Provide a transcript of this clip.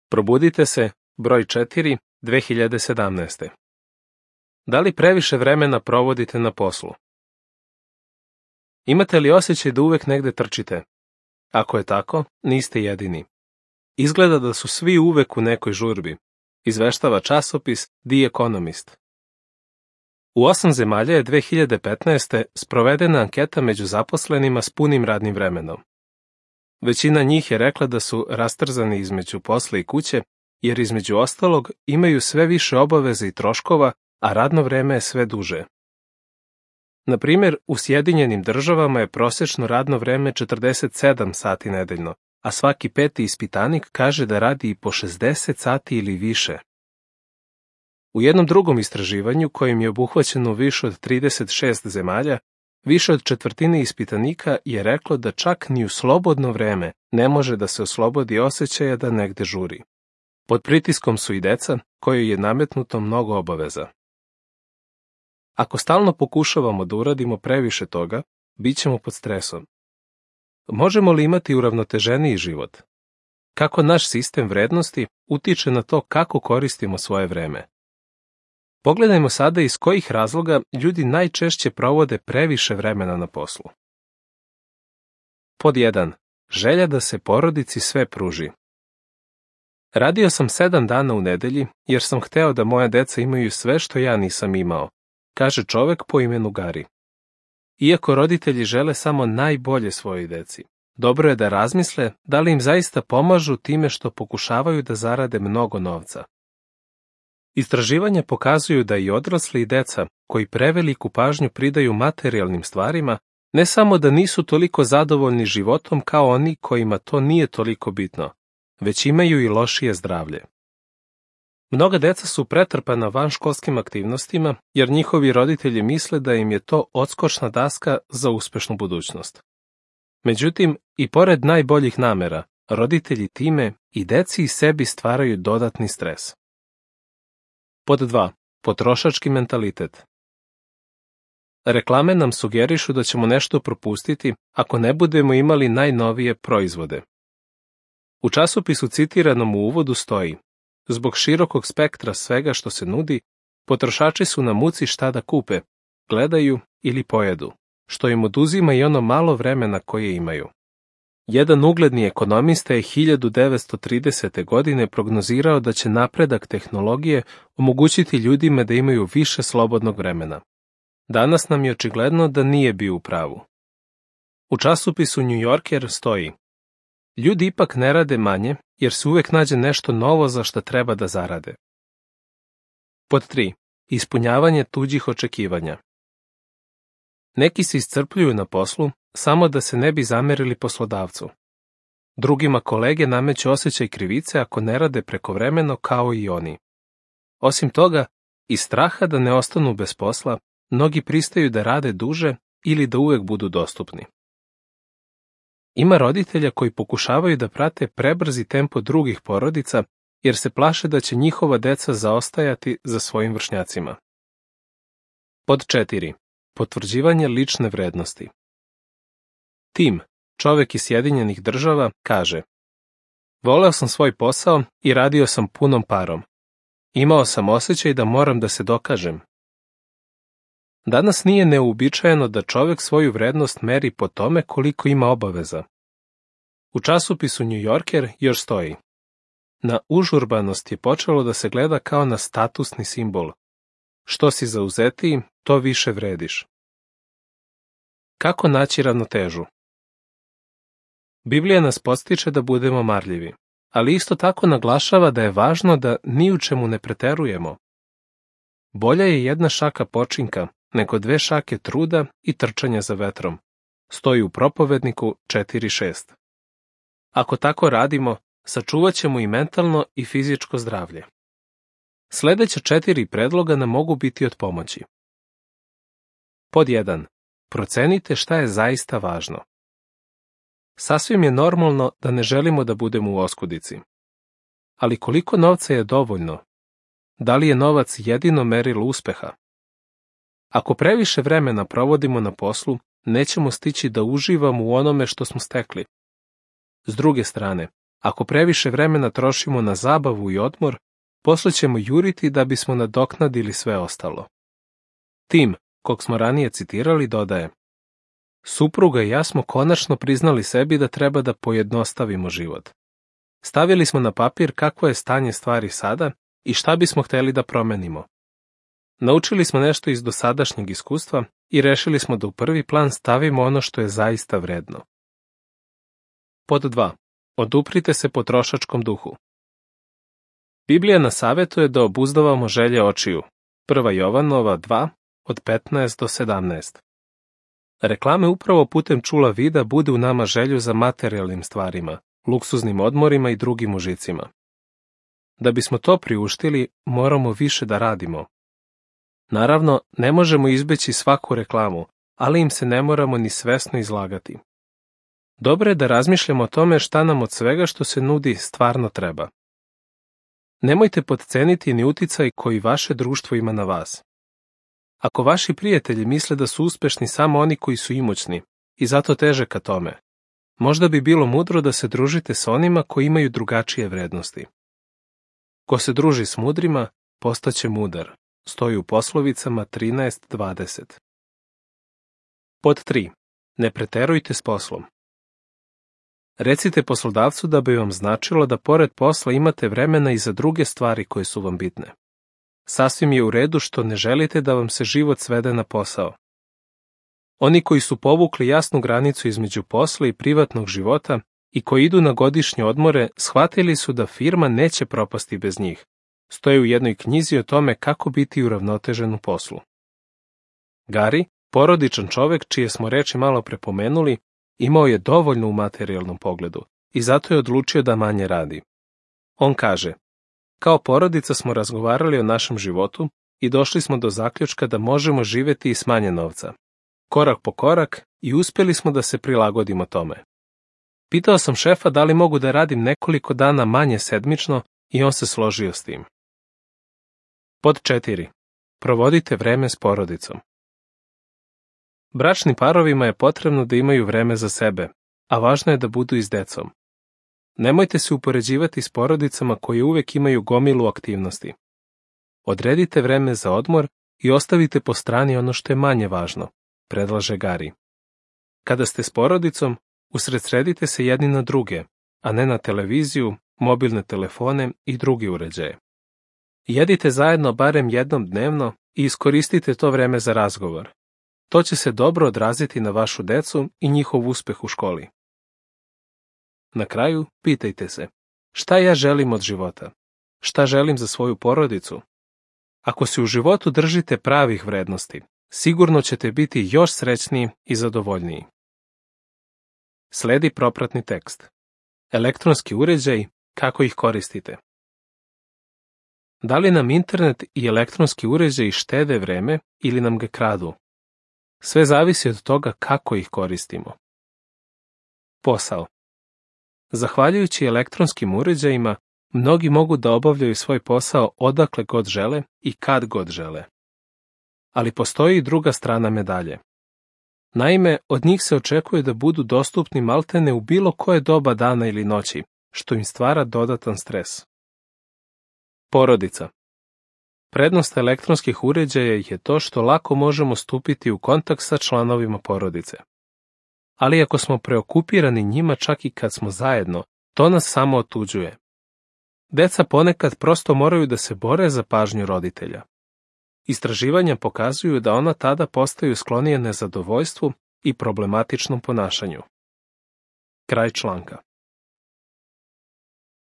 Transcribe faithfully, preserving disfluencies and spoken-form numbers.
Probudite se, broj četiri, dve hiljade sedamnaeste. Da li previše vremena provodite na poslu? Imate li osjećaj da uvek negde trčite? Ako je tako, niste jedini. Izgleda da su svi uvek u nekoj žurbi, izveštava časopis The Economist. U osam zemalja je dve hiljade petnaeste. sprovedena anketa među zaposlenima s punim radnim vremenom. Većina njih je rekla da su rastrzani između posla i kuće, jer između ostalog imaju sve više obaveza i troškova, a radno vreme je sve duže. Na primjer, u Sjedinjenim državama je prosečno radno vreme četrdeset sedam sati nedeljno, a svaki peti ispitanik kaže da radi i po šezdeset sati ili više. U jednom drugom istraživanju, kojim je obuhvaćeno više od trideset šest zemalja, više od četvrtine ispitanika je reklo da čak ni u slobodno vreme ne može da se oslobodi osjećaja da negde žuri. Pod pritiskom su i deca, kojoj je nametnuto mnogo obaveza. Ako stalno pokušavamo da uradimo previše toga, bit ćemo pod stresom. Možemo li imati uravnoteženiji život? Kako naš sistem vrednosti utiče na to kako koristimo svoje vreme? Pogledajmo sada iz kojih razloga ljudi najčešće provode previše vremena na poslu. Pod jedan. Želja da se porodici sve pruži. Radio sam sedam dana u nedelji, jer sam hteo da moja deca imaju sve što ja nisam imao, kaže čovek po imenu Gari. Iako roditelji žele samo najbolje svojoj deci, dobro je da razmisle da li im zaista pomažu time što pokušavaju da zarade mnogo novca. Istraživanja pokazuju da i odrasli i deca, koji preveliku pažnju pridaju materijalnim stvarima, ne samo da nisu toliko zadovoljni životom kao oni kojima to nije toliko bitno, već imaju i lošije zdravlje. Mnoga deca su pretrpana vanškolskim aktivnostima, jer njihovi roditelji misle da im je to odskočna daska za uspešnu budućnost. Međutim, i pored najboljih namera, roditelji time i deci i sebi stvaraju dodatni stres. Pod dva. Potrošački mentalitet. Reklame nam sugerišu da ćemo nešto propustiti ako ne budemo imali najnovije proizvode. U časopisu citiranom u uvodu stoji: zbog širokog spektra svega što se nudi, potrošači su na muci šta da kupe, gledaju ili pojedu, što im oduzima i ono malo vremena koje imaju. Jedan ugledni ekonomista je hiljadu devetsto tridesete. godine prognozirao da će napredak tehnologije omogućiti ljudima da imaju više slobodnog vremena. Danas nam je očigledno da nije bio u pravu. U časopisu New Yorker stoji: ljudi ipak ne rade manje, jer se uvek nađe nešto novo za šta treba da zarade. Pod tri. Ispunjavanje tuđih očekivanja. Neki se iscrpljuju na poslu samo da se ne bi zamerili poslodavcu. Drugima kolege nameću osjećaj krivice ako ne rade prekovremeno kao i oni. Osim toga, iz straha da ne ostanu bez posla, mnogi pristaju da rade duže ili da uvek budu dostupni. Ima roditelja koji pokušavaju da prate prebrzi tempo drugih porodica, jer se plaše da će njihova deca zaostajati za svojim vršnjacima. Pod četiri. Potvrđivanje lične vrednosti. Tim, čovek iz Sjedinjenih država, kaže: voleo sam svoj posao i radio sam punom parom. Imao sam osjećaj da moram da se dokažem. Danas nije neuobičajeno da čovek svoju vrednost meri po tome koliko ima obaveza. U časopisu New Yorker još stoji: na užurbanost je počelo da se gleda kao na statusni simbol. Što si zauzetiji, to više vrediš. Kako naći ravnotežu? Biblija nas podstiče da budemo marljivi, ali isto tako naglašava da je važno da ni u čemu ne preterujemo. Bolja je jedna šaka počinka nego dve šake truda i trčanja za vetrom, stoji u Propovedniku četiri šest. Ako tako radimo, sačuvat ćemo i mentalno i fizičko zdravlje. Sledeća četiri predloga nam mogu biti od pomoći. Pod jedan. Procenite šta je zaista važno. Sasvim je normalno da ne želimo da budemo u oskudici. Ali koliko novca je dovoljno? Da li je novac jedino merilo uspeha? Ako previše vremena provodimo na poslu, nećemo stići da uživamo u onome što smo stekli. S druge strane, Ako previše vremena trošimo na zabavu i odmor, posle ćemo juriti da bismo nadoknadili sve ostalo. Tim, kog smo ranije citirali, dodaje: supruga i ja smo konačno priznali sebi da treba da pojednostavimo život. Stavili smo na papir kakvo je stanje stvari sada i šta bismo hteli da promenimo. Naučili smo nešto iz dosadašnjeg iskustva i rešili smo da u prvi plan stavimo ono što je zaista vredno. Pod dva. Oduprite se potrošačkom duhu. Biblija nas savetuje da obuzdavamo želje očiju. Prva Jovanova dva, od petnaest do sedamnaest. Reklame upravo putem čula vida bude u nama želju za materijalnim stvarima, luksuznim odmorima i drugim užicima. Da bismo to priuštili, moramo više da radimo. Naravno, ne možemo izbeći svaku reklamu, ali im se ne moramo ni svesno izlagati. Dobro je da razmišljamo o tome šta nam od svega što se nudi stvarno treba. Nemojte potceniti ni uticaj koji vaše društvo ima na vas. Ako vaši prijatelji misle da su uspešni samo oni koji su imućni i zato teže ka tome, možda bi bilo mudro da se družite s onima koji imaju drugačije vrednosti. Ko se druži s mudrima, postaće mudar. Stoji u poslovicama trinaest dvadeset. Pod tri. Ne preterujte s poslom. Recite poslodavcu da bi vam značilo da pored posla imate vremena i za druge stvari koje su vam bitne. Sasvim je u redu što ne želite da vam se život svede na posao. Oni koji su povukli jasnu granicu između posla i privatnog života i koji idu na godišnje odmore, shvatili su da firma neće propasti bez njih. Stoji u jednoj knjizi o tome kako biti uravnotežen u poslu. Gari, porodičan čovek čije smo reči malo prepomenuli, imao je dovoljno u materijalnom pogledu i zato je odlučio da manje radi. On kaže: kao porodica smo razgovarali o našem životu i došli smo do zaključka da možemo živeti i s manje novca. Korak po korak i uspeli smo da se prilagodimo tome. Pitao sam šefa da li mogu da radim nekoliko dana manje sedmično i on se složio s tim. Pod četiri. Provodite vreme s porodicom. Bračnim parovima je potrebno da imaju vreme za sebe, a važno je da budu i s decom. Nemojte se upoređivati s porodicama koje uvek imaju gomilu aktivnosti. Odredite vreme za odmor i ostavite po strani ono što je manje važno, predlaže Gari. Kada ste s porodicom, usredsredite se jedni na druge, a ne na televiziju, mobilne telefone i druge uređaje. Jedite zajedno barem jednom dnevno i iskoristite to vreme za razgovor. To će se dobro odraziti na vašu decu i njihov uspeh u školi. Na kraju, pitajte se, šta ja želim od života? Šta želim za svoju porodicu? Ako se u životu držite pravih vrednosti, sigurno ćete biti još srećniji i zadovoljniji. Sledi propratni tekst. Elektronski uređaj, kako ih koristite? Da li nam internet i elektronski uređaji štede vreme ili nam ga kradu? Sve zavisi od toga kako ih koristimo. Posao. Zahvaljujući elektronskim uređajima, mnogi mogu da obavljaju svoj posao odakle god žele i kad god žele. Ali postoji i druga strana medalje. Naime, od njih se očekuje da budu dostupni maltene u bilo koje doba dana ili noći, što im stvara dodatan stres. Porodica. Prednost elektronskih uređaja je to što lako možemo stupiti u kontakt sa članovima porodice. Ali ako smo preokupirani njima čak i kad smo zajedno, to nas samo otuđuje. Deca ponekad prosto moraju da se bore za pažnju roditelja. Istraživanja pokazuju da ona tada postaju sklonije nezadovoljstvu i problematičnom ponašanju. Kraj članka.